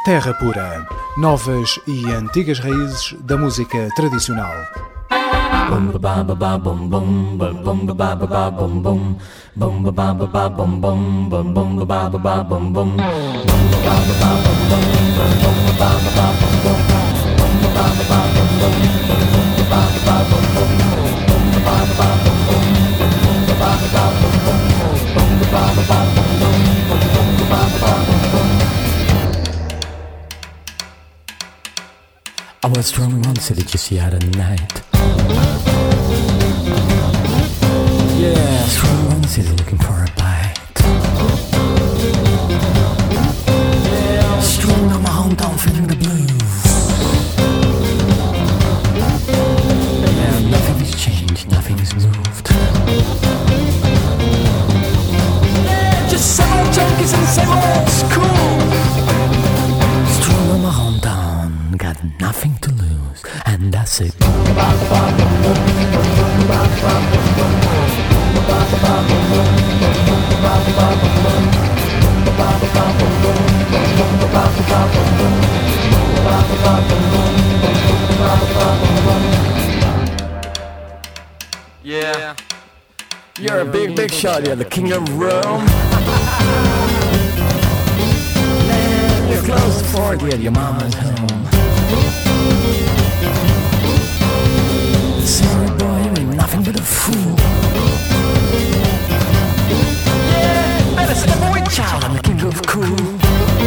Terra Pura. Novas e antigas raízes da música tradicional. I was strolling on city just the other night. Yeah, strolling on the city looking for a bite. Yeah, strolling on my hometown feeling the blues. Yeah, nothing has changed, nothing has moved. Yeah, just same old junkies and same old school. Strolling on my hometown, got nothing to lose, and that's it. Yeah. You're a big shot, you're the king of Rome. Man, you're close to 40 and your mama's home. Sorry boy, you ain't nothing but a fool. Yeah, better step away, child, I'm the king of cool.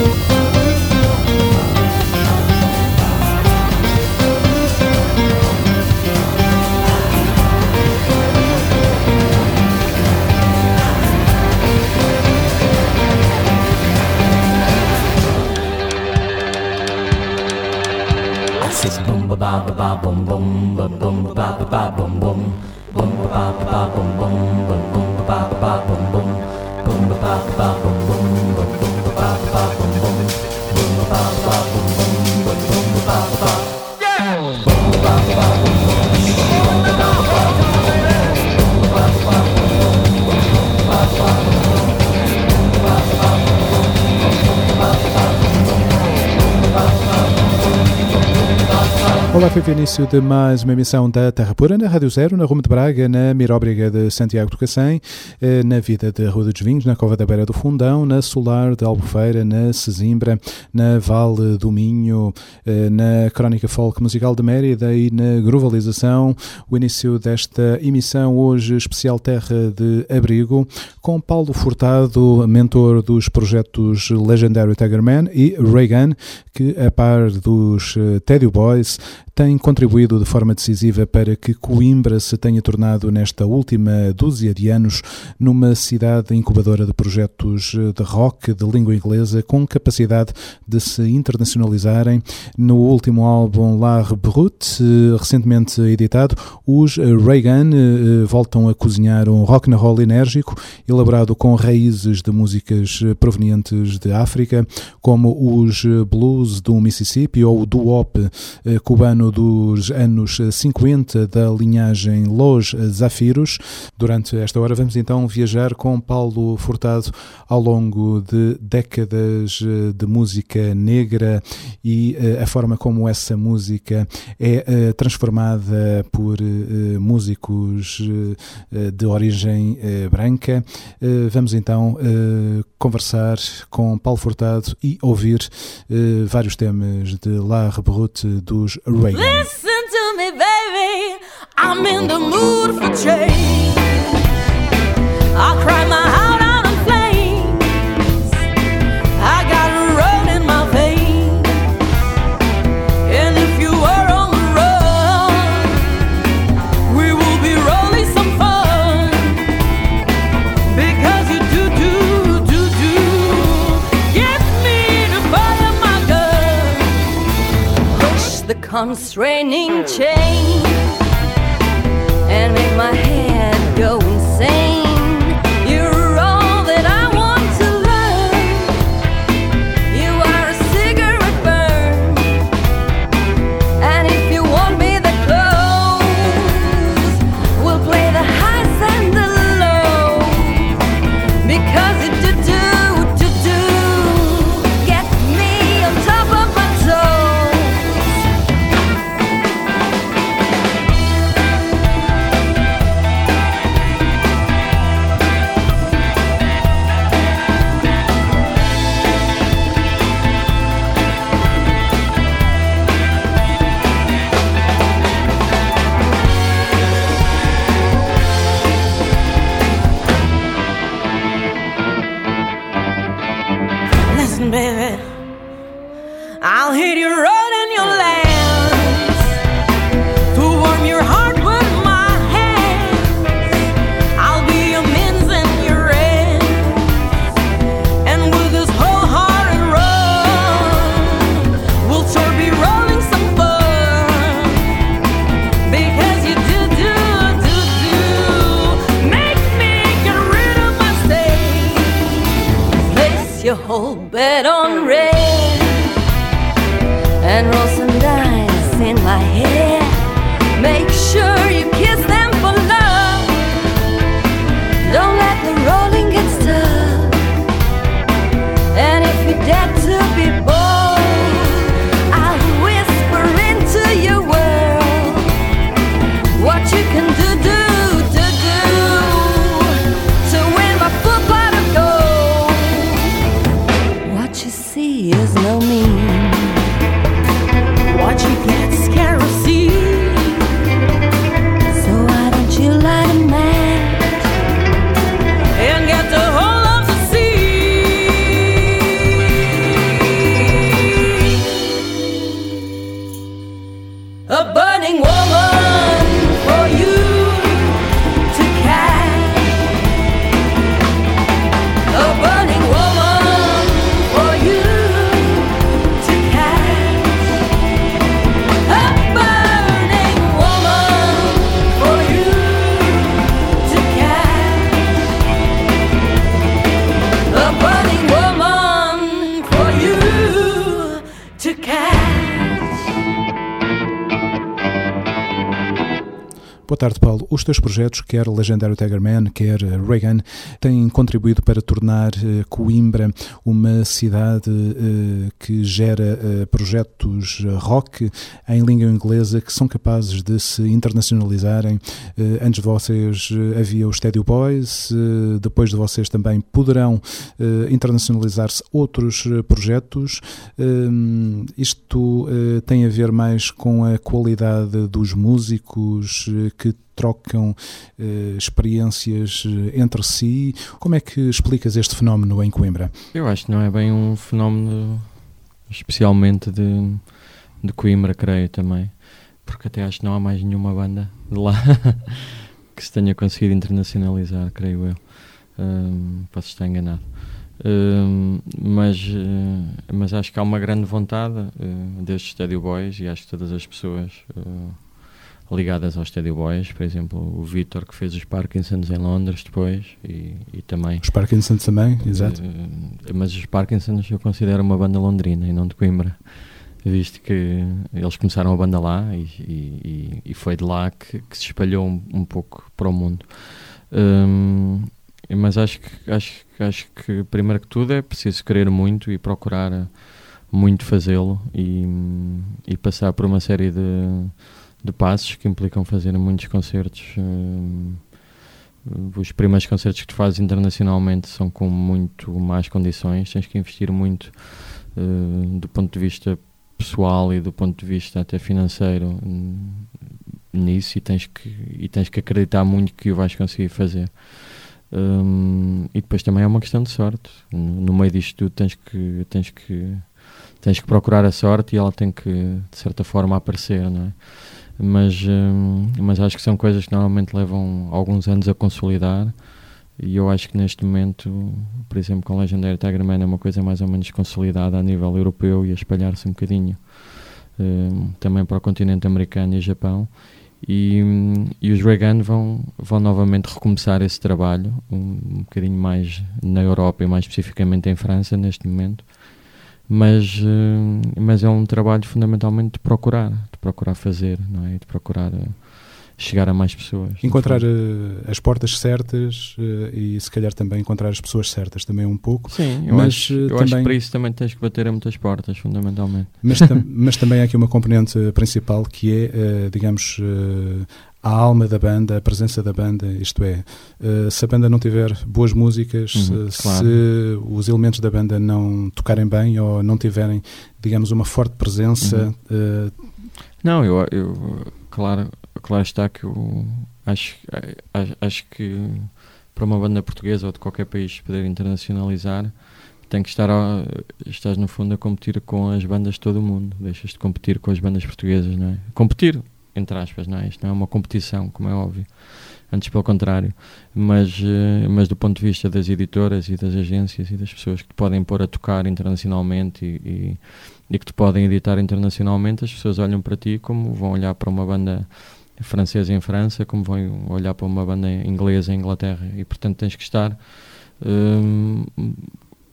Boom ba ba ba ba boom boom ba boom ba ba ba boom boom boom ba ba ba boom boom ba boom ba ba ba boom boom boom ba ba ba boom boom ba boom ba ba ba boom boom boom ba ba ba boom boom ba boom ba ba ba yeah boom ba ba ba boom boom boom ba ba ba boom boom ba ba ba boom boom boom ba ba ba boom ba ba ba Olá, foi o início de mais uma emissão da Terra Pura, na Rádio Zero, na Roma de Braga, na Miróbriga de Santiago do Cacém, na Vida de Rua dos Vinhos, na Cova da Beira do Fundão, na Solar de Albufeira, na Sesimbra, na Vale do Minho, na Crónica Folk Musical de Mérida e na Gruvalização. O início desta emissão hoje especial Terra de Abrigo, com Paulo Furtado, mentor dos projetos Legendary Tiger Man e Reagan, que a par dos Teddy Boys tem contribuído de forma decisiva para que Coimbra se tenha tornado, nesta última dúzia de anos, numa cidade incubadora de projetos de rock de língua inglesa com capacidade de se internacionalizarem. No último álbum L'Art Brut, recentemente editado, os Reagan voltam a cozinhar um rock and roll enérgico, elaborado com raízes de músicas provenientes de África, como os blues do Mississippi ou o doo-wop cubano dos anos 50 da linhagem Los Zafiros. Durante esta hora vamos então viajar com Paulo Furtado ao longo de décadas de música negra e a forma como essa música é transformada por músicos de origem branca. Vamos então conversar com Paulo Furtado e ouvir vários temas de L'Art Brut dos Reagan. Listen to me, baby, I'm in the mood for change. I'll cry my heart out in flames. I got a road in my veins. And if you were on the road, we will be rolling some fun. Because you do get me to fire my gun. Push the constraining chain and make my head go insane. You're all that I want to learn. You are a cigarette burn. And if you want me that close, we'll play the highs and the lows. Because it do get me on top of bet on red and roll some dice in my head. Make sure you kiss them for love. Don't let the rolling get stuck. And if you dare to be bold, I'll whisper into your world what you can do to win my full pot of gold. What you see is no mean. What you get's kerosene. So why don't you light a match and get the whole of the sea? A burning woman for you to catch. A burning woman for you to catch. A burning woman for you to catch. A burning woman for you to catch. Boa tarde, Paulo. Os teus projetos, quer Legendário Tiger Man, quer Reagan, têm contribuído para tornar Coimbra uma cidade que gera projetos rock em língua inglesa que são capazes de se internacionalizarem. Antes de vocês havia os Stadio Boys, depois de vocês também poderão internacionalizar-se outros projetos. Isto tem a ver mais com a qualidade dos músicos que trocam experiências entre si. Como é que explicas este fenómeno em Coimbra? Eu acho que não é bem um fenómeno especialmente de Coimbra, creio também, porque até acho que não há mais nenhuma banda de lá que se tenha conseguido internacionalizar, creio eu. Posso estar enganado. Mas acho que há uma grande vontade destes Stadio Boys, e acho que todas as pessoas ligadas aos Stadio Boys, por exemplo, o Vítor, que fez os Parkinsons em Londres depois, e também... Os Parkinsons também, exato. Mas os Parkinsons eu considero uma banda londrina e não de Coimbra, visto que eles começaram a banda lá e foi de lá que se espalhou um pouco para o mundo. Mas acho que primeiro que tudo é preciso querer muito e procurar muito fazê-lo e passar por uma série de passos que implicam fazer muitos concertos. Os primeiros concertos que tu fazes internacionalmente são com muito más condições, tens que investir muito do ponto de vista pessoal e do ponto de vista até financeiro nisso, e tens que acreditar muito que o vais conseguir fazer. E depois também é uma questão de sorte. No meio disto tudo tens que procurar a sorte, e ela tem que de certa forma aparecer, não é? Mas acho que são coisas que normalmente levam alguns anos a consolidar, e eu acho que neste momento, por exemplo, com Legendary Tiger Man é uma coisa mais ou menos consolidada a nível europeu e a espalhar-se um bocadinho também para o continente americano e Japão, e os Reagan vão novamente recomeçar esse trabalho um bocadinho mais na Europa e mais especificamente em França neste momento. Mas é um trabalho fundamentalmente de procurar fazer, não é? De procurar chegar a mais pessoas. Encontrar as portas certas e se calhar também encontrar as pessoas certas também um pouco. Sim, eu acho que para isso também tens que bater a muitas portas, fundamentalmente. Mas também há aqui uma componente principal que é, digamos, a alma da banda, a presença da banda, isto é, se a banda não tiver boas músicas, claro. Se os elementos da banda não tocarem bem ou não tiverem, digamos, uma forte presença... Não, eu claro está que eu acho que para uma banda portuguesa ou de qualquer país poder internacionalizar, tem que estás no fundo a competir com as bandas de todo o mundo, deixas de competir com as bandas portuguesas, não é? Competir, entre aspas, não é? Isto não é uma competição, como é óbvio, antes pelo contrário, mas do ponto de vista das editoras e das agências e das pessoas que te podem pôr a tocar internacionalmente e que te podem editar internacionalmente, as pessoas olham para ti como vão olhar para uma banda francesa em França, como vão olhar para uma banda inglesa em Inglaterra, e portanto tens que estar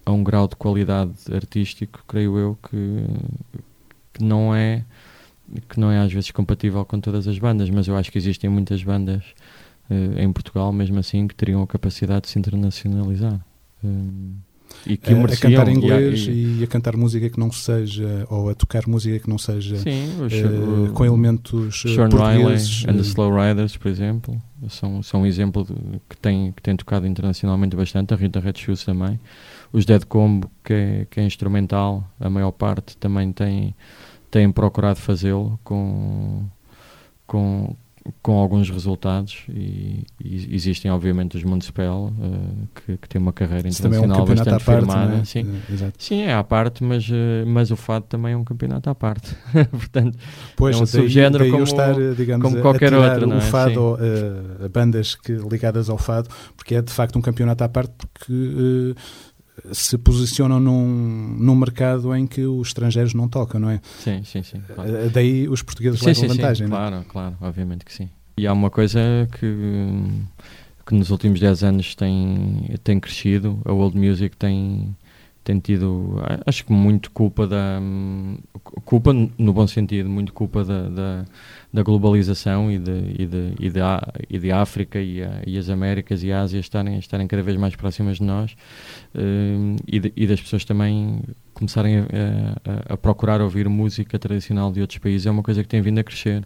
a um grau de qualidade artístico, creio eu, que não é às vezes compatível com todas as bandas, mas eu acho que existem muitas bandas em Portugal, mesmo assim, que teriam a capacidade de se internacionalizar. E que a cantar inglês e a cantar música que não seja, ou a tocar música que não seja, sim, com elementos Sean portugueses. Riley and the Slow Riders, por exemplo, são um exemplo que tem tocado internacionalmente bastante. A Rita Red Shoes também. Os Dead Combo, que é instrumental, a maior parte também têm procurado fazê-lo com alguns resultados, e existem obviamente os Municipal, que têm uma carreira internacional bastante firmada. Não é? Sim, é à parte, mas o fado também é um campeonato à parte. Portanto, pois, é um subgénero como, estar, digamos, como qualquer outro. Não é? O fado, a bandas ligadas ao fado, porque é de facto um campeonato à parte, porque se posicionam num mercado em que os estrangeiros não tocam, não é? Sim. Claro. Daí os portugueses levam vantagem, não é? Claro, obviamente que sim. E há uma coisa que nos últimos 10 anos tem crescido. A world music tem tido, acho que muito culpa no bom sentido, muito culpa da globalização e de África e as Américas e a Ásia estarem cada vez mais próximas de nós, e das pessoas também começarem a procurar ouvir música tradicional de outros países. É uma coisa que tem vindo a crescer.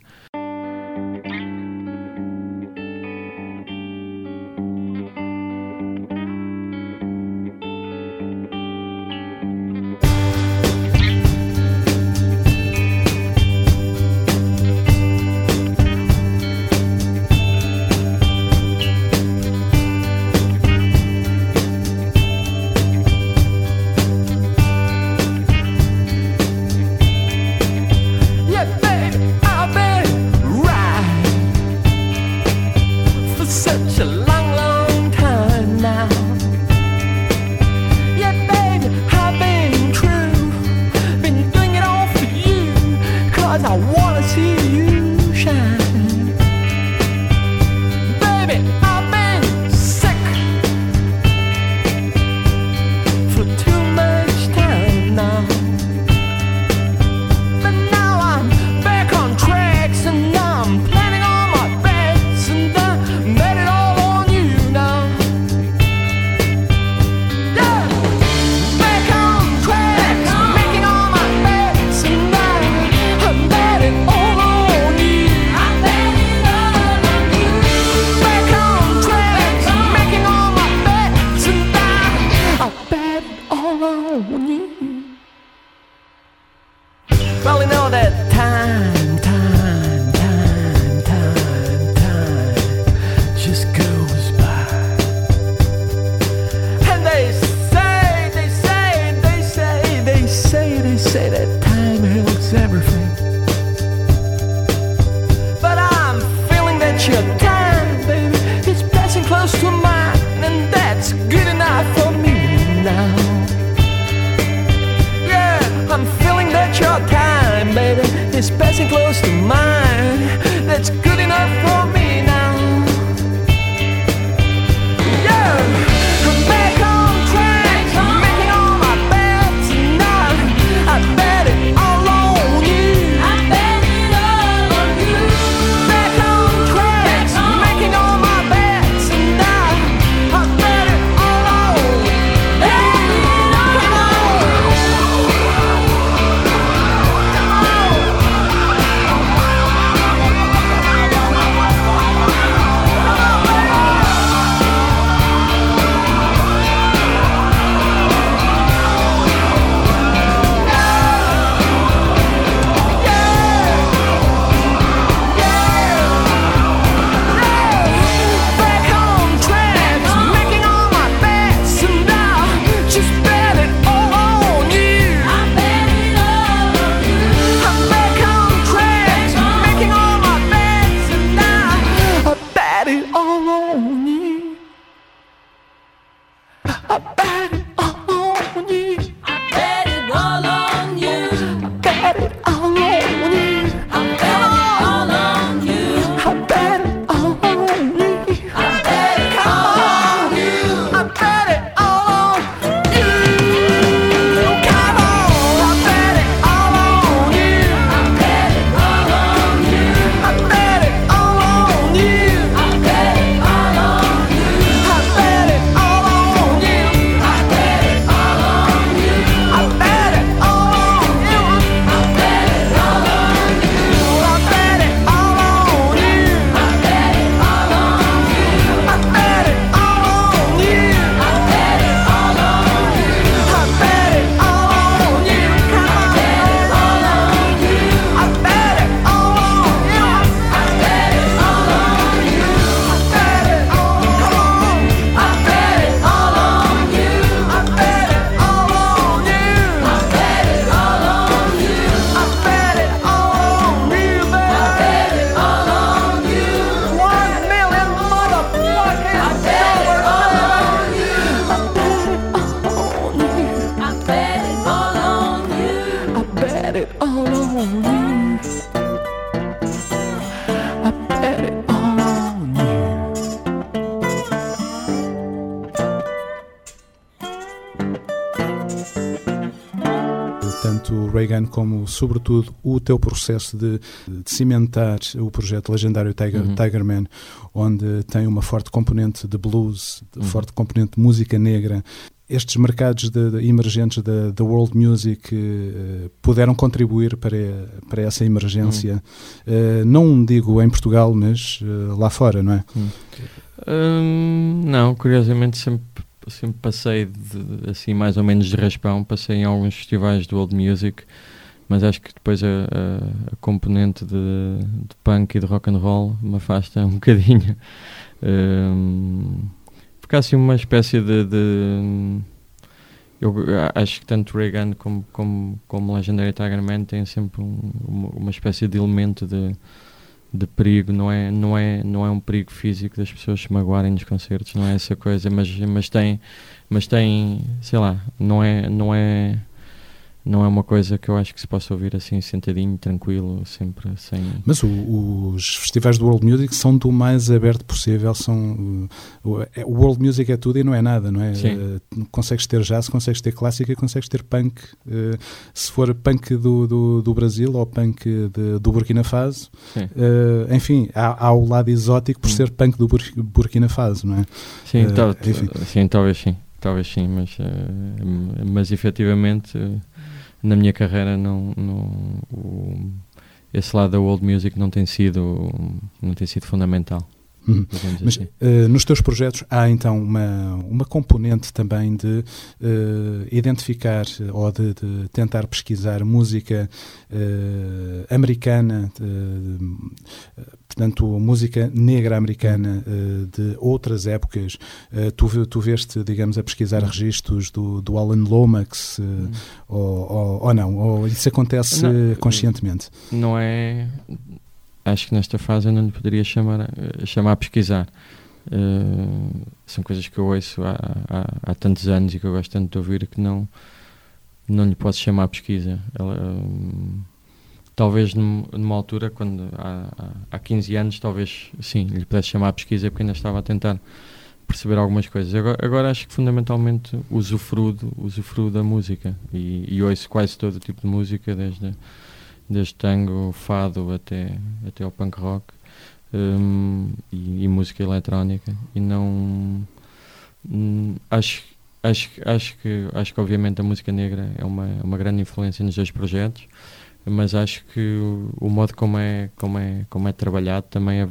Gun como, sobretudo, o teu processo de cimentar o projeto legendário Tiger Man, onde tem uma forte componente de blues, forte componente de música negra. Estes mercados emergentes da world music puderam contribuir para essa emergência, não digo em Portugal, mas lá fora, não é? Não, curiosamente sempre passei assim mais ou menos de raspão, passei em alguns festivais de world music, mas acho que depois a componente de punk e de rock and roll me afasta um bocadinho. Porque há assim uma espécie eu acho que tanto Reagan como Legendary Tiger Man têm sempre uma espécie de elemento de perigo. Não é um perigo físico das pessoas se magoarem nos concertos, não é essa coisa, mas tem, sei lá, não é uma coisa que eu acho que se possa ouvir assim sentadinho, tranquilo, sempre sem... Mas os festivais de world music são do mais aberto possível, o world music é tudo e não é nada, não é? Consegues ter jazz, consegues ter clássica, consegues ter punk, se for punk do Brasil ou punk do Burkina Faso, enfim, há o lado exótico por ser punk do Burkina Faso, não é? Sim, talvez sim, mas efetivamente... Na minha carreira esse lado da world music não tem sido fundamental. Mas assim. Nos teus projetos há então uma componente também de identificar ou de tentar pesquisar música americana, portanto música negra americana de outras épocas. Tu veste, digamos, a pesquisar registros do Alan Lomax ou não? Ou isso acontece conscientemente? Não é... Acho que nesta fase eu não lhe poderia chamar a pesquisar. São coisas que eu ouço há tantos anos e que eu gosto tanto de ouvir que não lhe posso chamar a pesquisa. Talvez numa altura, quando há 15 anos, talvez sim, lhe pudesse chamar a pesquisa porque ainda estava a tentar perceber algumas coisas. Agora acho que fundamentalmente usufruo da música e ouço quase todo o tipo de música, desde tango, fado até ao punk rock, e música eletrónica, e não acho que obviamente a música negra é uma grande influência nos dois projetos, mas acho que o modo como é trabalhado também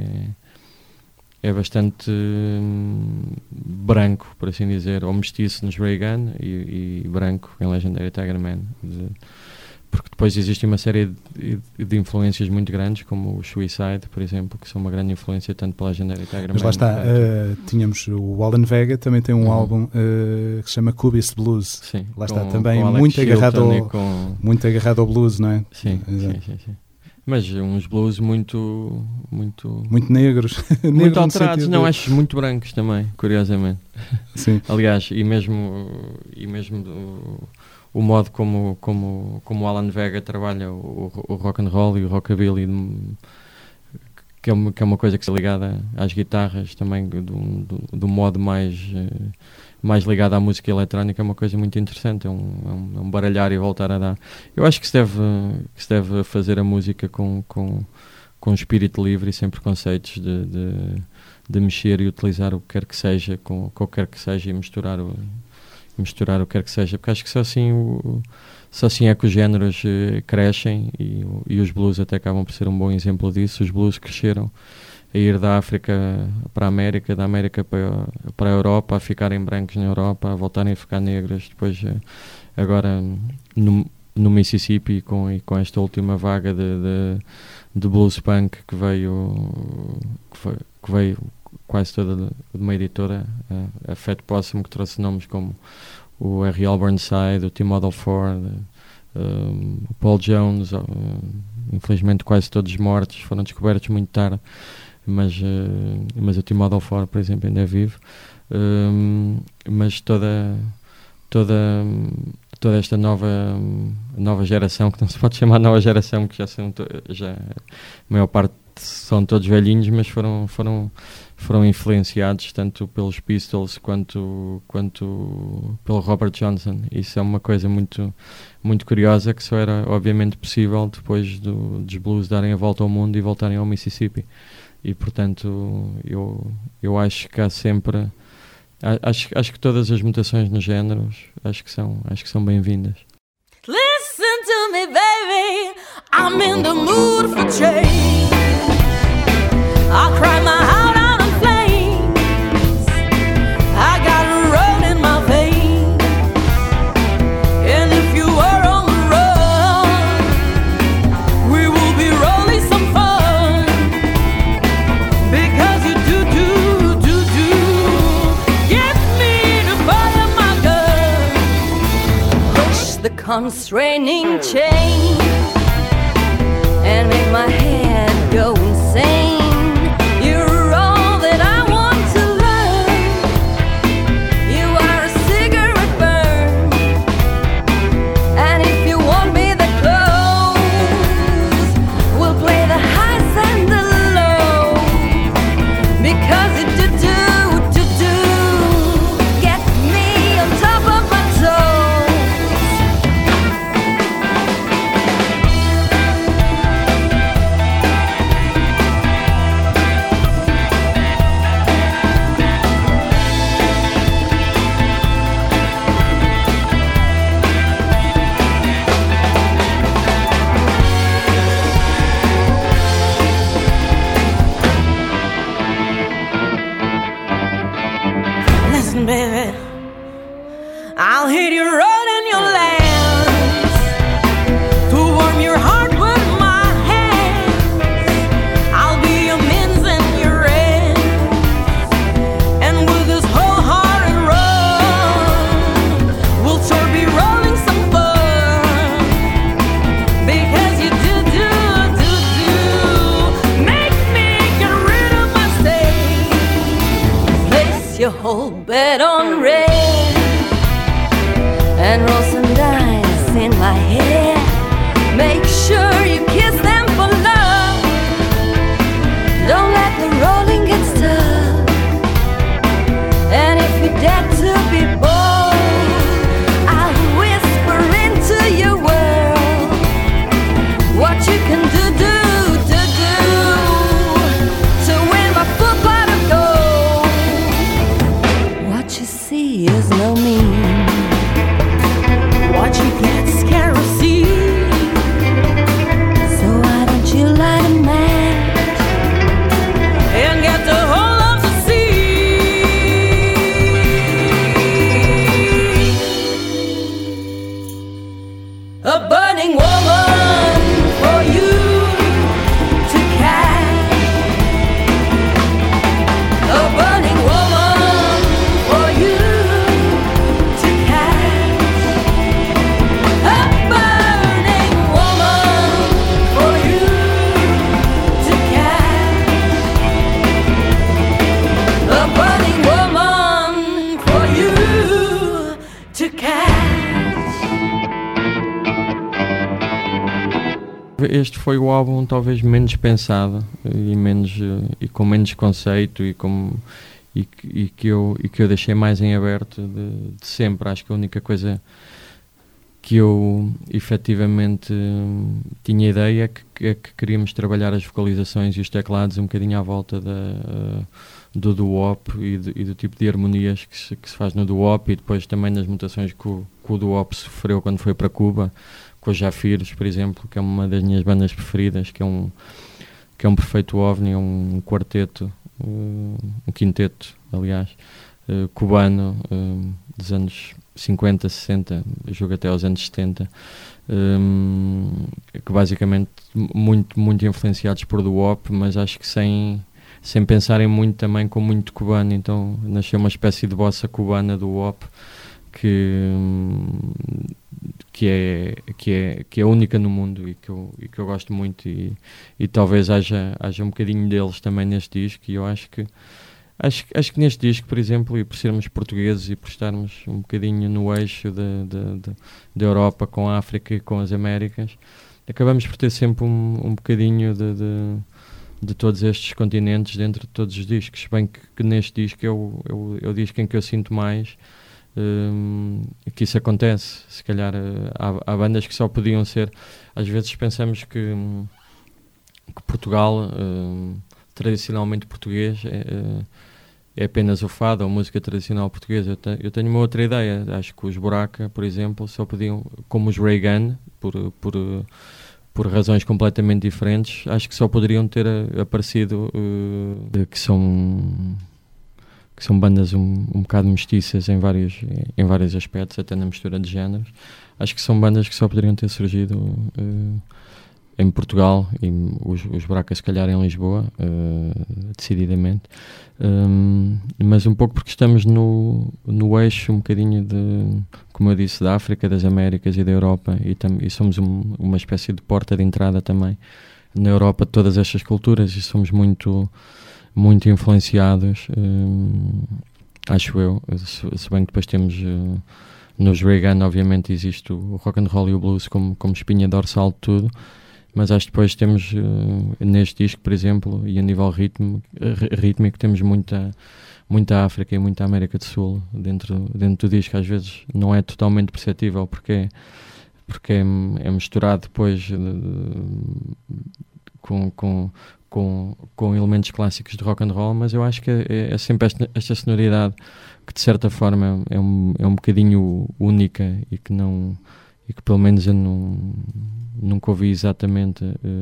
é bastante branco, por assim dizer, ou mestiço nos Reagan e branco em Legendary Tiger Man. Porque depois existe uma série de influências muito grandes, como o Suicide, por exemplo, que são uma grande influência tanto para a Legendary Tiger Man. Mas lá está, tínhamos o Alan Vega, também tem um álbum que se chama Cubist Blues. Sim, lá está, também muito agarrado ao blues, não é? Sim. Mas uns blues muito negros. Muito alterados, não, acho muito brancos também, curiosamente. Sim. Aliás, e mesmo o modo como o Alan Vega trabalha o rock and roll e o rockabilly, que é uma coisa que está ligada às guitarras também, do modo mais ligado à música eletrónica, é uma coisa muito interessante, é um baralhar e voltar a dar. Eu acho que se deve fazer a música com espírito livre e sem preconceitos de mexer e utilizar o que quer que seja, com o que quer que seja, e misturar o que quer que seja, porque acho que só assim é que os géneros crescem, e os blues até acabam por ser um bom exemplo disso. Os blues cresceram a ir da África para a América, da América para a Europa, a ficarem brancos na Europa, a voltarem a ficar negros, depois agora no Mississippi, com esta última vaga de blues punk que veio quase toda de uma editora, a Fat Possum, que trouxe nomes como o R.L. Burnside, o Tim Model Ford, o Paul Jones, infelizmente quase todos mortos, foram descobertos muito tarde, mas o Tim Model Ford, por exemplo, ainda é vivo. Mas toda esta nova geração, que não se pode chamar nova geração, porque já a maior parte são todos velhinhos, mas foram foram influenciados tanto pelos Pistols quanto pelo Robert Johnson. Isso é uma coisa muito, muito curiosa, que só era obviamente possível depois dos blues darem a volta ao mundo e voltarem ao Mississippi. E portanto eu acho que há sempre, acho que todas as mutações nos géneros acho que são bem-vindas. Listen to me, baby, I'm in the mood for change. I'll cry my heart out in flames. I got a road in my veins. And if you are on the road, we will be rolling some fun. Because you do get me to fire my gun. Push the constraining chain and make my head go insane. You're all that I want to learn. You are a cigarette burn. And if you want me that close, we'll play the highs and the lows. Because it get me on top of my toes. Listen, baby, I'll hit you right in your lands to warm your heart with my hands. I'll be your means and your ends, and with this wholehearted run, we'll sure be rolling some fun. Because you make me get rid of my state. Place your whole bed on red and roll some dice in my head. Make sure you kiss them for love. Don't let the rolling get stuck. And if you dare to be bold, I'll whisper into your world what you can do to win my full pot of gold. What you see is no mean. What you get's kerosene. So why don't you light a match and get the whole of the sea? A burning woman for you to catch. A burning woman for you to catch. A burning woman for you to catch. A burning woman for you to catch. Este foi o álbum talvez menos pensado e com menos conceito e que eu deixei mais em aberto de sempre. Acho que a única coisa que eu efetivamente tinha ideia é que queríamos trabalhar as vocalizações e os teclados um bocadinho à volta do doo-wop e do tipo de harmonias que se faz no doo-wop, e depois também nas mutações que o doo-wop sofreu quando foi para Cuba, com os Jafiros, por exemplo, que é uma das minhas bandas preferidas, que é um perfeito ovni, um quarteto, um quinteto, aliás, cubano, dos anos 50, 60, eu jogo até aos anos 70, que basicamente muito influenciados por doo-wop, mas acho que sem pensarem muito também com muito cubano. Então nasceu uma espécie de bossa cubana do doo-wop que é única no mundo e que eu gosto muito, e talvez haja um bocadinho deles também neste disco. E eu acho que neste disco, por exemplo, e por sermos portugueses e por estarmos um bocadinho no eixo da Europa com a África e com as Américas, acabamos por ter sempre um bocadinho de todos estes continentes dentro de todos os discos, bem que neste disco é o disco em que eu sinto mais que isso acontece. Se calhar há bandas que só podiam ser, às vezes pensamos que Portugal, tradicionalmente português, é apenas o fado ou música tradicional portuguesa. Eu tenho uma outra ideia. Acho que os Buraca, por exemplo, só podiam, como os Reagan, por razões completamente diferentes, acho que só poderiam ter aparecido, que são bandas um bocado mestiças em vários aspectos, até na mistura de géneros. Acho que são bandas que só poderiam ter surgido em Portugal, e os Bracas se calhar em Lisboa, decididamente, mas um pouco porque estamos no eixo um bocadinho de, como eu disse, da África, das Américas e da Europa, e somos uma espécie de porta de entrada também na Europa de todas estas culturas, e somos muito, muito influenciados, acho eu, se bem que depois temos nos Reagan, obviamente existe o rock and roll e o blues como espinha dorsal de tudo. Mas acho que depois temos, neste disco, por exemplo, e a nível rítmico, temos muita África e muita América do Sul dentro do disco. Às vezes não é totalmente perceptível, porque é misturado depois com elementos clássicos de rock and roll, mas eu acho que é sempre esta sonoridade que, de certa forma, é um bocadinho única e que pelo menos eu nunca ouvi exatamente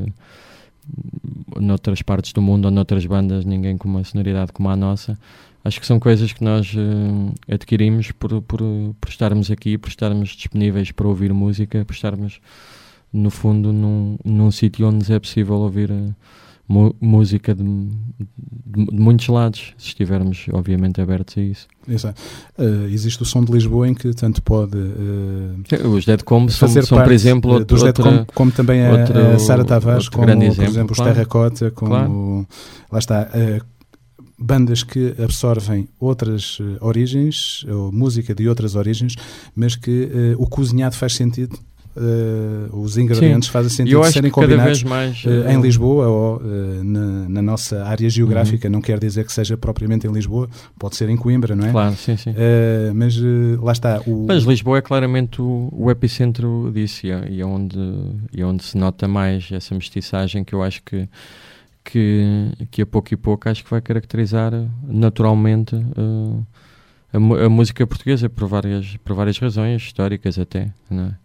noutras partes do mundo ou noutras bandas, ninguém com uma sonoridade como a nossa. Acho que são coisas que nós adquirimos por estarmos aqui, por estarmos disponíveis para ouvir música, por estarmos, no fundo, num sítio onde nos é possível ouvir música de muitos lados, se estivermos obviamente abertos a isso. Exato. Existe o Som de Lisboa, em que tanto pode os Dead Combo são por exemplo, dos Dead Combo, como também a Sara Tavares, como por exemplo os Terracota, como claro. Lá está, bandas que absorvem outras origens, ou música de outras origens, mas que o cozinhado faz sentido. Os ingredientes fazem sentido de serem combinados mais, em Lisboa ou na nossa área geográfica. Não quer dizer que seja propriamente em Lisboa, pode ser em Coimbra, não é? Claro, sim. Mas lá está. Mas Lisboa é claramente o epicentro disso, e é onde se nota mais essa mestiçagem, que eu acho que a pouco e pouco acho que vai caracterizar naturalmente a música portuguesa, por várias razões históricas até, não é?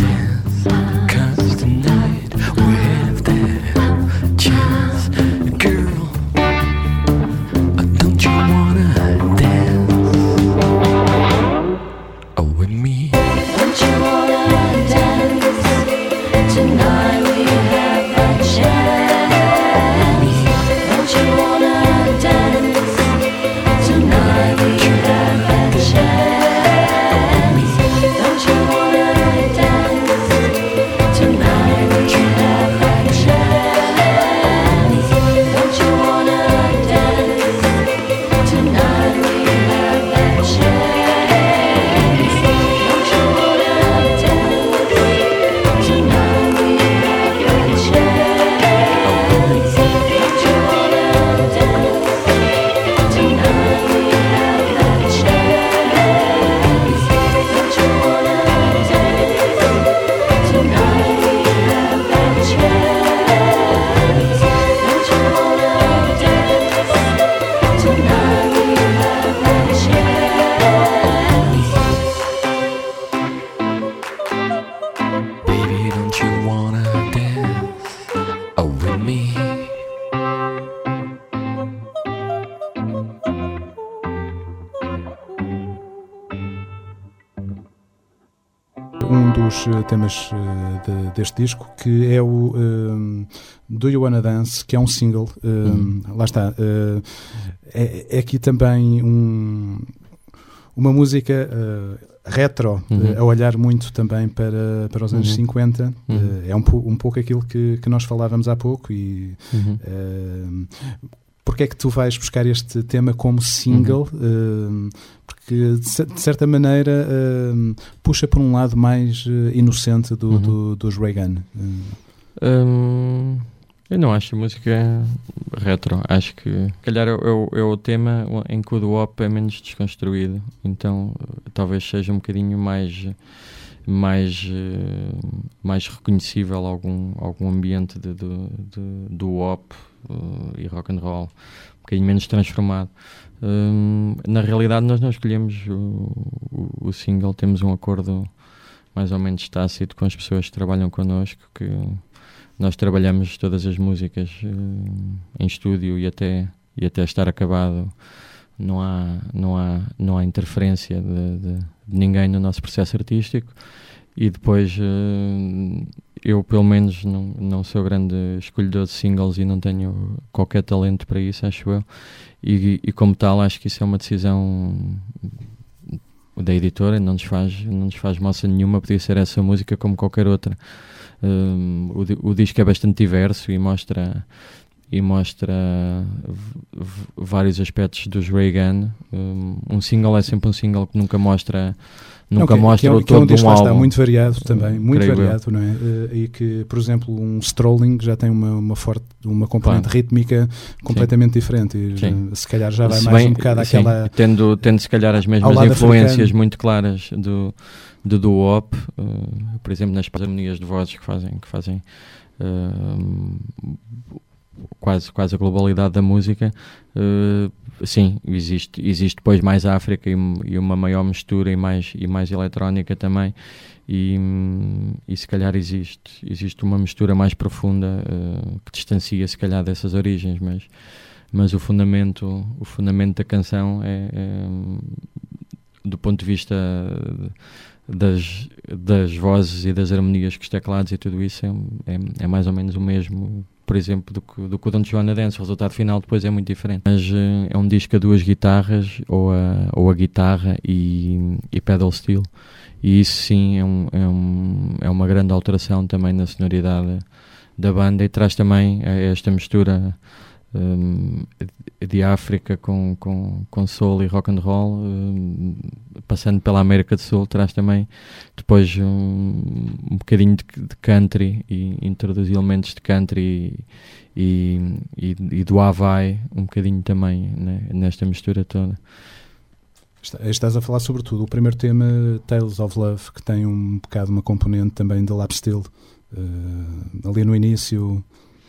Girl, um dos temas deste disco, que é o Do You Wanna Dance, que é um single. Lá está. É aqui também uma música retro, a olhar muito também para os anos 50. É um pouco aquilo que nós falávamos há pouco. E porque é que tu vais buscar este tema como single? Porque de certa maneira puxa por um lado mais inocente dos Reagan. Eu não acho a música retro. Acho que calhar é o tema em que o doo-wop é menos desconstruído. Então talvez seja um bocadinho mais reconhecível algum ambiente de doo-wop e rock and roll, um bocadinho menos transformado. Na realidade nós não escolhemos o single, temos um acordo mais ou menos tácito com as pessoas que trabalham connosco, que nós trabalhamos todas as músicas em estúdio e até estar acabado não há interferência de ninguém no nosso processo artístico. E depois eu pelo menos não sou grande escolhedor de singles e não tenho qualquer talento para isso, acho eu, e como tal acho que isso é uma decisão da editora, não nos faz moça nenhuma, podia ser essa música como qualquer outra. O disco é bastante diverso e mostra vários aspectos dos Reagan. Um single é sempre um single que nunca mostra o todo de um álbum. Está muito variado também, muito variado, não é? E que, por exemplo, um Strolling já tem uma componente rítmica completamente diferente. E se calhar já vai mais um bocado àquela... Tendo se calhar as mesmas influências africano, muito claras do doo-wop, por exemplo, nas harmonias de vozes que fazem quase a globalidade da música. Sim, existe depois mais África e uma maior mistura e mais eletrónica também, e se calhar existe uma mistura mais profunda que distancia se calhar dessas origens, mas o fundamento da canção é do ponto de vista das vozes e das harmonias que os teclados e tudo isso é mais ou menos o mesmo, por exemplo, do que o Don't You Wanna Dance. O resultado final depois é muito diferente, mas é um disco a duas guitarras ou a guitarra e pedal steel, e isso sim é uma grande alteração também na sonoridade da banda, e traz também esta mistura de África com soul e rock and roll, passando pela América do Sul, traz também depois um bocadinho de country, e introduz elementos de country e do Havaí um bocadinho também, né, nesta mistura toda. Estás a falar sobretudo o primeiro tema, Tales of Love, que tem um bocado uma componente também de lap steel ali no início.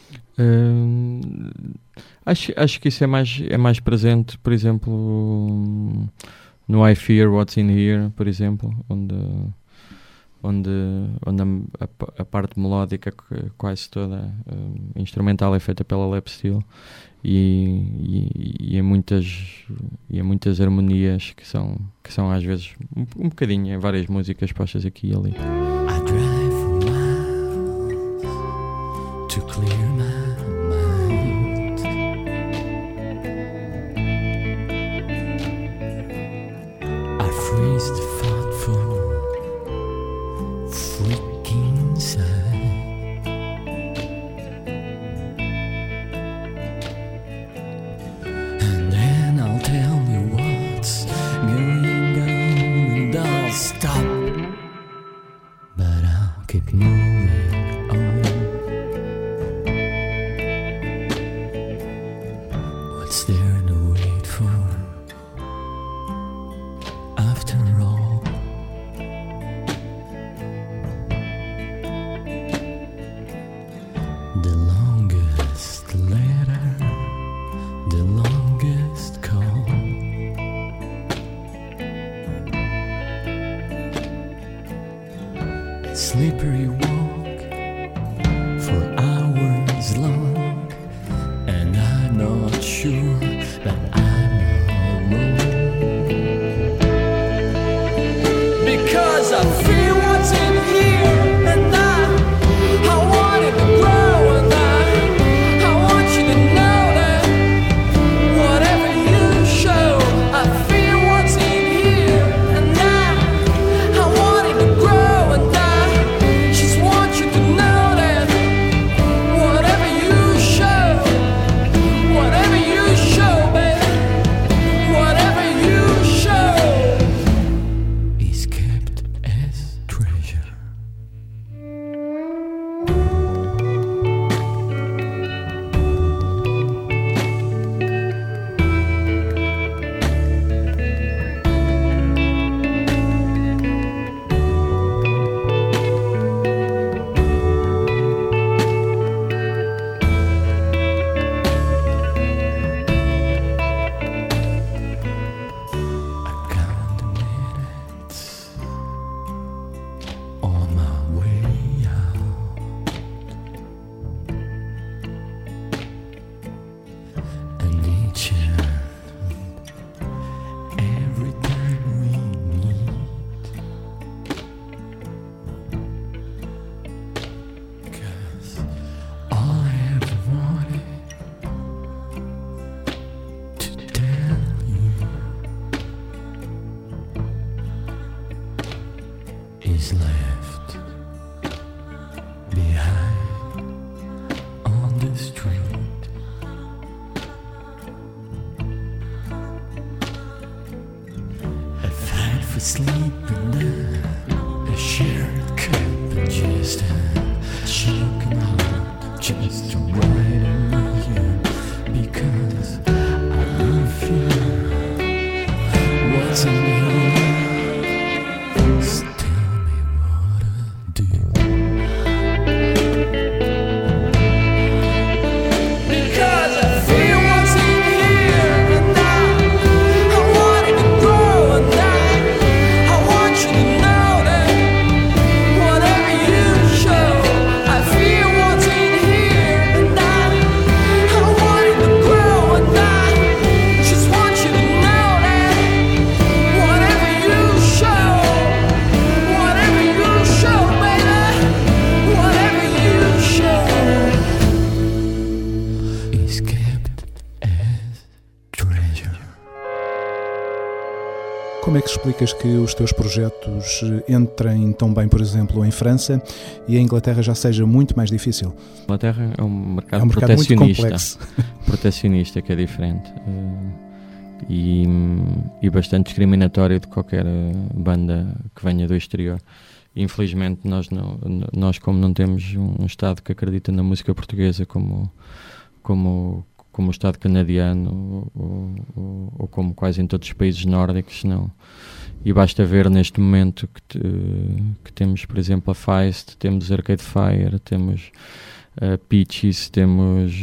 Acho que isso é mais presente, por exemplo, no I Fear What's in Here, por exemplo, onde a parte melódica quase toda instrumental é feita pela lap steel, e há muitas harmonias que são às vezes um bocadinho em várias músicas postas aqui e ali. I drive for miles to clear my mind. I freeze the thoughtful freaking inside. And then I'll tell you what's going on, and I'll stop, but I'll keep moving on. What's there to wait for after all? The longest letter, the longest call. Slippery walk for hours long, and I'm not sure that I'm alone, because I feel what's in she's left behind on the street. A fight for sleep and a shared cup and just a shaken heart, just to write you, because I really feel what's in here. Just tell me what to do. Because I feel what's in here, and I want it to grow, and I want you to know that whatever you show, I feel what's in here, and I want it to grow, and I just want you to know that whatever you show, baby, whatever you show is kept as treasure. Como é que explicas que os teus projetos entrem tão bem, por exemplo, em França e a Inglaterra já seja muito mais difícil? A Inglaterra é um mercado, Muito protecionista, complexo. protecionista, que é diferente e bastante discriminatório de qualquer banda que venha do exterior. Infelizmente nós como não temos um Estado que acredita na música portuguesa como o Estado canadiano ou como quase em todos os países nórdicos, não. E basta ver neste momento que temos, por exemplo, a Feist, temos Arcade Fire, temos a Peaches, temos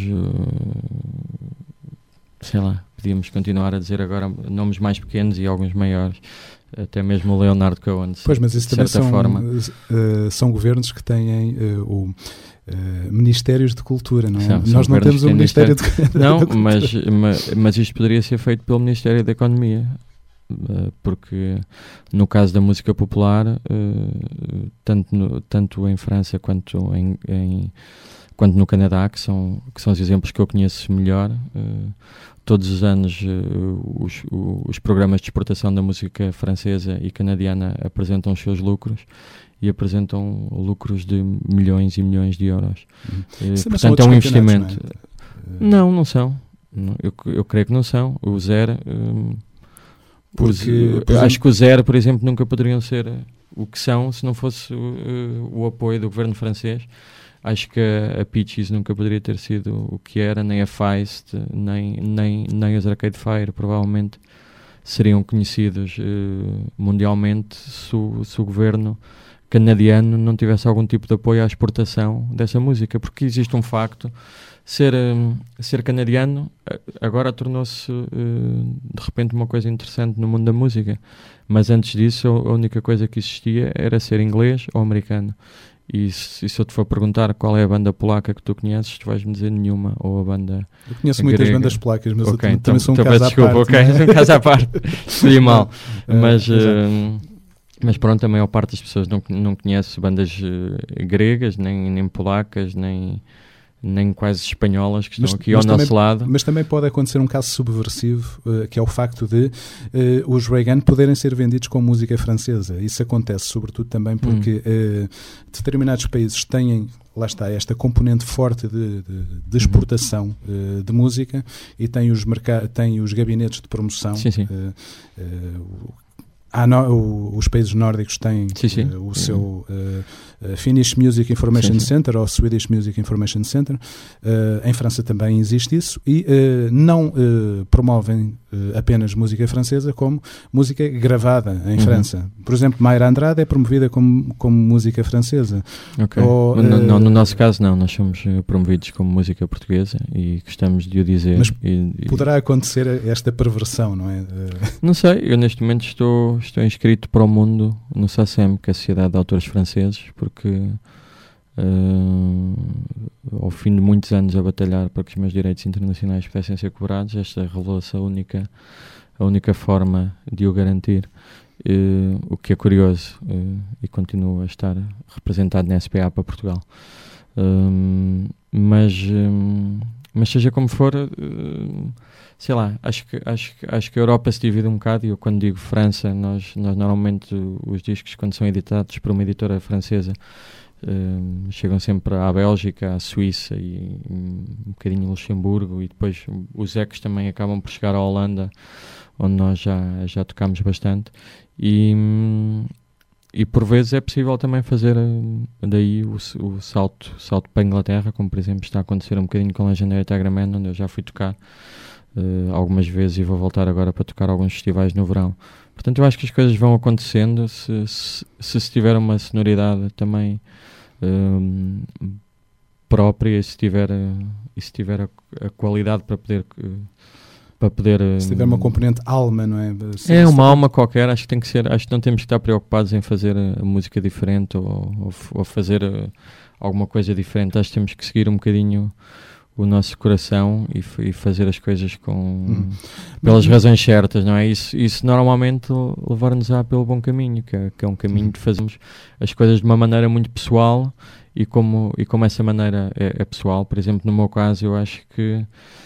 sei lá, podíamos continuar a dizer agora nomes mais pequenos e alguns maiores, até mesmo o Leonard Cohen. Pois, mas isso de também certa forma são governos que têm ministérios de cultura, não é? São Nós não temos um ministério de Não, da cultura. mas isto poderia ser feito pelo Ministério da Economia, porque no caso da música popular, tanto em França quanto no Canadá, que são os exemplos que eu conheço melhor, todos os anos os programas de exportação da música francesa e canadiana apresentam os seus lucros e apresentam lucros de milhões e milhões de euros. Portanto, é um investimento. Não são. Eu creio que não são. O Zero... acho que o Zero, por exemplo, nunca poderiam ser o que são se não fosse o apoio do governo francês. Acho que a Peaches nunca poderia ter sido o que era, nem a Feist, nem os Arcade Fire, provavelmente seriam conhecidos mundialmente se o governo canadiano não tivesse algum tipo de apoio à exportação dessa música, porque existe um facto: ser canadiano agora tornou-se de repente uma coisa interessante no mundo da música, mas antes disso a única coisa que existia era ser inglês ou americano. E se eu te for perguntar qual é a banda polaca que tu conheces, tu vais-me dizer nenhuma, ou a banda... Eu conheço muitas grega. Bandas polacas, mas okay, eu também sou um então caso à desculpa, parte. ok, um caso à parte, seria mal. Mas pronto, a maior parte das pessoas não conhece bandas gregas, nem polacas, nem quase espanholas, que estão aqui ao nosso lado. Mas também pode acontecer um caso subversivo, que é o facto de os Reagan poderem ser vendidos com música francesa. Isso acontece sobretudo também porque determinados países têm, lá está, esta componente forte de exportação de música, e têm os gabinetes de promoção. Sim. Os países nórdicos têm o seu Finnish Music Information Center ou Swedish Music Information Center. Em França também existe isso, e não promovem apenas música francesa, como música gravada em França. Por exemplo, Mayra Andrade é promovida como música francesa. Okay. No nosso caso não, nós somos promovidos como música portuguesa e gostamos de o dizer. Mas poderá acontecer esta perversão, não é? Não sei, eu neste momento estou inscrito para o mundo no SACEM, que é a Sociedade de Autores Franceses, porque ao fim de muitos anos a batalhar para que os meus direitos internacionais pudessem ser cobrados, esta revelou-se a única forma de o garantir, o que é curioso, e continua a estar representado na SPA para Portugal. Mas Mas seja como for, sei lá, acho que a Europa se divide um bocado, e eu quando digo França, nós normalmente os discos, quando são editados por uma editora francesa, chegam sempre à Bélgica, à Suíça e um bocadinho a Luxemburgo, e depois os ecos também acabam por chegar à Holanda, onde nós já tocámos bastante, e por vezes é possível também fazer daí o salto para a Inglaterra, como por exemplo está a acontecer um bocadinho com a Legendary Tiger Man, onde eu já fui tocar algumas vezes e vou voltar agora para tocar alguns festivais no verão. Portanto, eu acho que as coisas vão acontecendo se tiver uma sonoridade também própria, e se tiver a qualidade para poder se tiver uma componente alma, não é? Uma alma qualquer, acho que não temos que estar preocupados em fazer a música diferente ou fazer alguma coisa diferente. Acho que temos que seguir um bocadinho o nosso coração e fazer as coisas pelas razões certas, não é? Isso normalmente levar-nos pelo bom caminho, que é um caminho de fazermos as coisas de uma maneira muito pessoal, e como essa maneira é pessoal. Por exemplo, no meu caso, eu acho que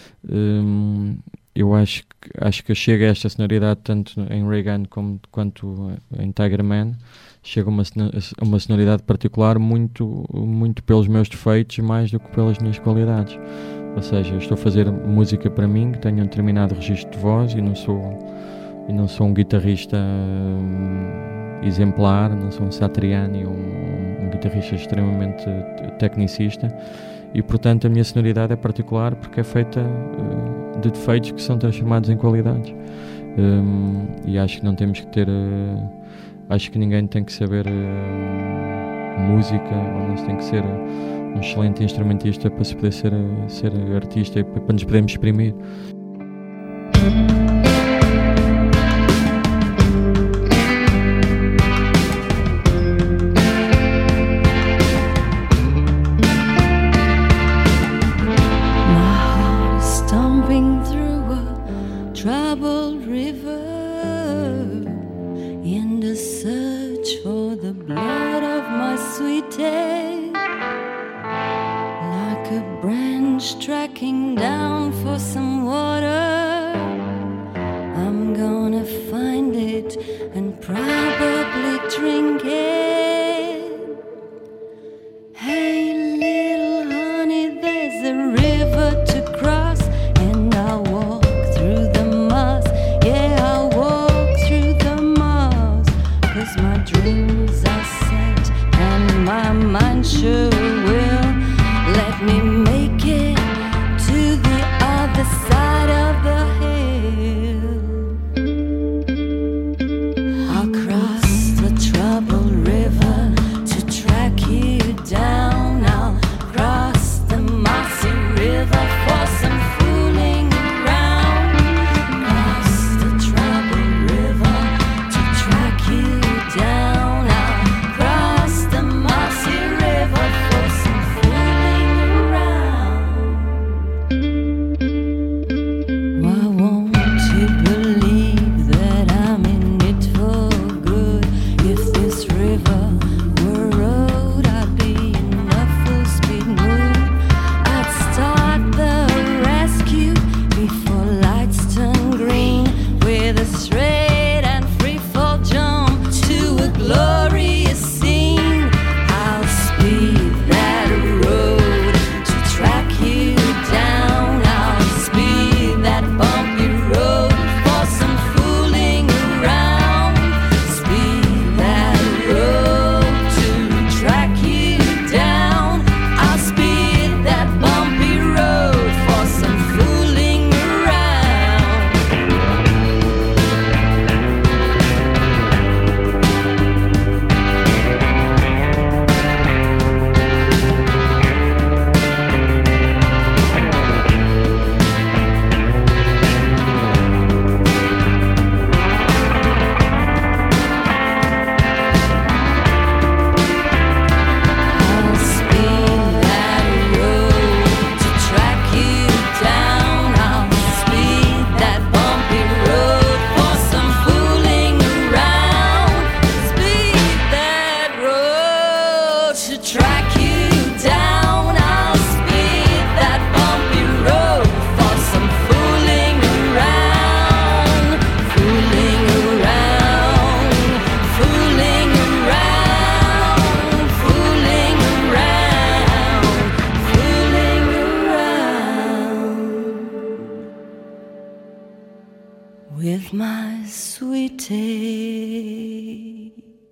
eu chego a esta sonoridade tanto em Reagan quanto em Tiger Man. Chega a uma sonoridade particular muito, muito pelos meus defeitos, mais do que pelas minhas qualidades. Ou seja, eu estou a fazer música para mim, que tenho um determinado registro de voz, e não sou um guitarrista exemplar, não sou um Satriani, um guitarrista extremamente tecnicista, e portanto a minha sonoridade é particular porque é feita de defeitos que são transformados em qualidades. E acho que não temos que ter... acho que ninguém tem que saber música, ou não se tem que ser um excelente instrumentista para se poder ser artista e para nos podermos exprimir. Tracking down for some water. my sweetie.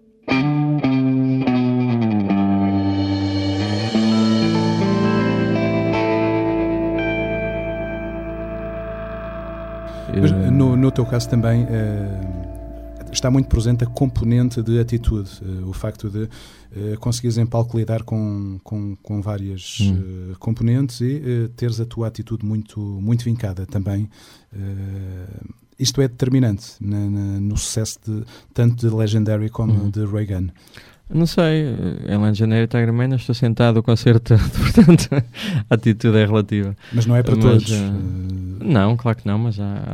Mas no teu caso também está muito presente a componente de atitude, o facto de conseguires em palco lidar com várias componentes e teres a tua atitude muito vincada também. Isto é determinante no sucesso tanto de Legendary como de Reagan. Não sei, em Legendary Tiger Man eu estou sentado no concerto, portanto a atitude é relativa. Mas não é para todos? Não, claro que não, mas há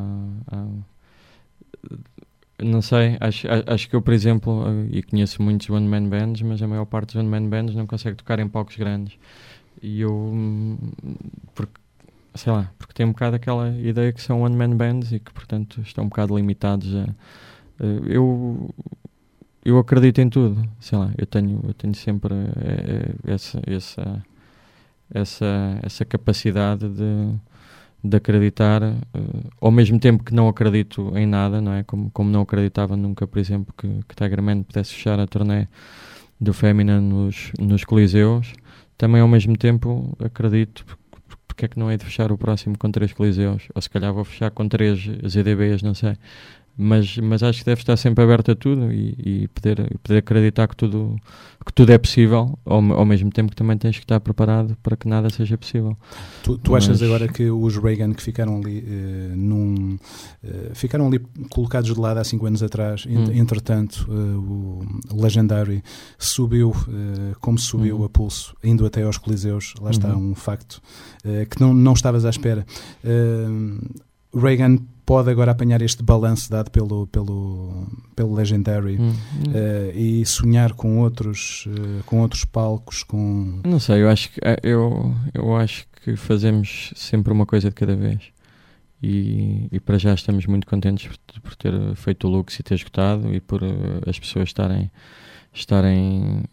não sei, acho que eu, por exemplo, e conheço muitos one-man bands, mas a maior parte dos one-man bands não consegue tocar em palcos grandes. E eu, porque tem um bocado aquela ideia que são one-man bands e que, portanto, estão um bocado limitados a... Eu acredito em tudo, sei lá, eu tenho sempre essa capacidade de acreditar, ao mesmo tempo que não acredito em nada, não é? Como não acreditava nunca, por exemplo, que Tiger Man pudesse fechar a turnê do Femina nos Coliseus, também ao mesmo tempo acredito porque é que não é de fechar o próximo com 3 Coliseus, ou se calhar vou fechar com 3 ZDBs, não sei. Mas acho que deve estar sempre aberto a tudo e poder acreditar que tudo é possível, ao mesmo tempo que também tens que estar preparado para que nada seja possível. Tu achas agora que os Reagan que ficaram ali ficaram ali colocados de lado há 5 anos atrás, entretanto o Legendary subiu como subiu a pulso, indo até aos Coliseus, lá está um facto que não estavas à espera. Reagan pode agora apanhar este balanço dado pelo Legendary e sonhar com outros palcos, com... Não sei, eu acho que fazemos sempre uma coisa de cada vez e para já estamos muito contentes por ter feito o Lux e ter esgotado e por as pessoas estarem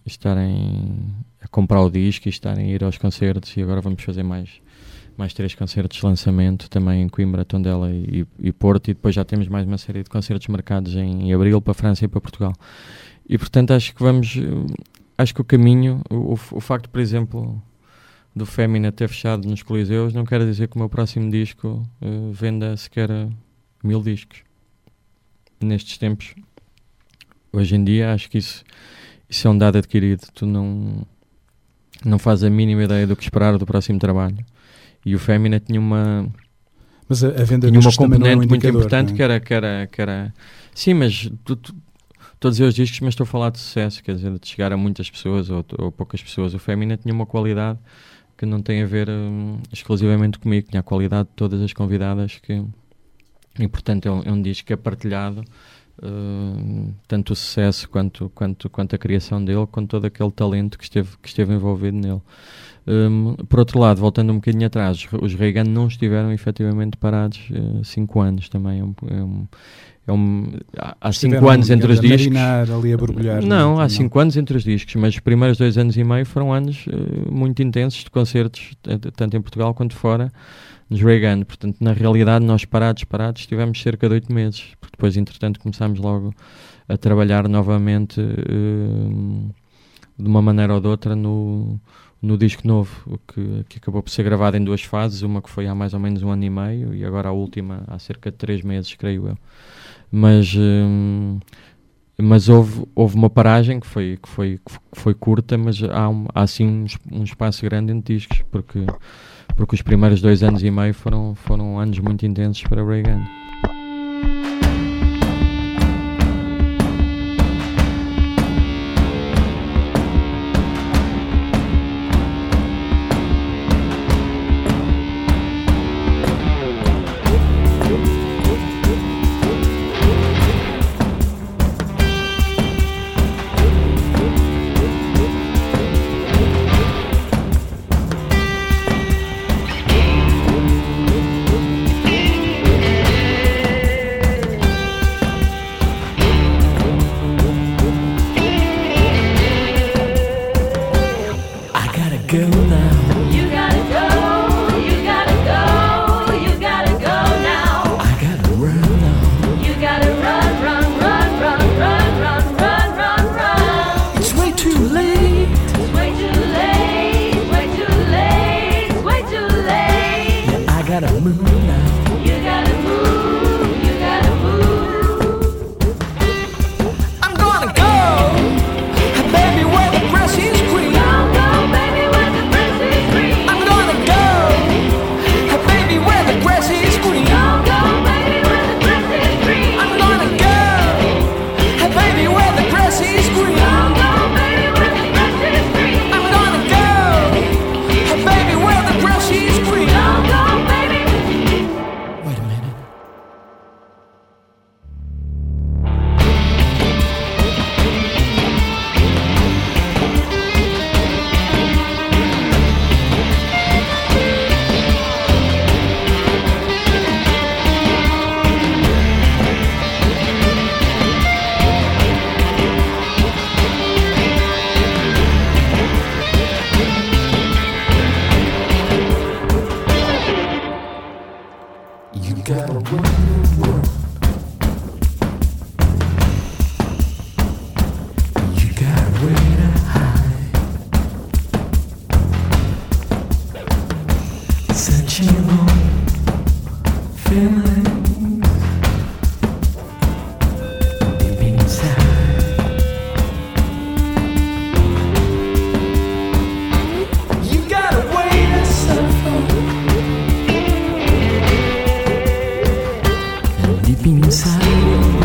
a comprar o disco e estarem a ir aos concertos, e agora vamos fazer mais 3 concertos de lançamento, também em Coimbra, Tondela e Porto, e depois já temos mais uma série de concertos marcados em abril para a França e para Portugal. E portanto acho que o caminho, o facto, por exemplo, do Femina ter fechado nos Coliseus, não quer dizer que o meu próximo disco venda sequer 1000 discos. Nestes tempos, hoje em dia, acho que isso é um dado adquirido. Tu não fazes a mínima ideia do que esperar do próximo trabalho. E o Femina tinha uma componente muito importante, que era sim, mas estou a dizer os discos, mas estou a falar de sucesso, quer dizer, de chegar a muitas pessoas ou poucas pessoas. O Femina tinha uma qualidade que não tem a ver exclusivamente comigo, tinha a qualidade de todas as convidadas e portanto é um disco que é partilhado, tanto o sucesso quanto a criação dele, com todo aquele talento que esteve envolvido nele. Por outro lado, voltando um bocadinho atrás, os Reagan não estiveram efetivamente parados 5 anos também. Há 5 anos entre os discos. Ali a borbulhar, não, há 5 anos entre os discos, mas os primeiros 2 anos e meio foram anos muito intensos de concertos, tanto em Portugal quanto fora, nos Reagan. Portanto, na realidade, nós parados, estivemos cerca de 8 meses, porque depois, entretanto, começámos logo a trabalhar novamente de uma maneira ou de outra no disco novo, que acabou por ser gravado em 2 fases, uma que foi há mais ou menos 1 ano e meio e agora a última há cerca de 3 meses, creio eu. Mas houve uma paragem que foi curta, mas há sim um espaço grande entre discos, porque os primeiros 2 anos e meio foram anos muito intensos para Reagan.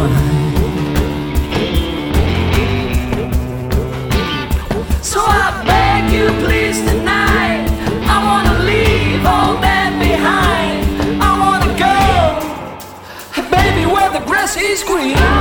So I beg you please tonight, I wanna leave all that behind. I wanna go, baby, where the grass is green.